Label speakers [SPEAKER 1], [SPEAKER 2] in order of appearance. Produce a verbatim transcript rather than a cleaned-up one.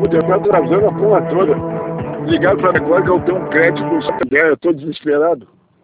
[SPEAKER 1] Já tá atrasando a porra toda. Ligaram pra mim agora que eu tenho um crédito do Santander, eu tô desesperado.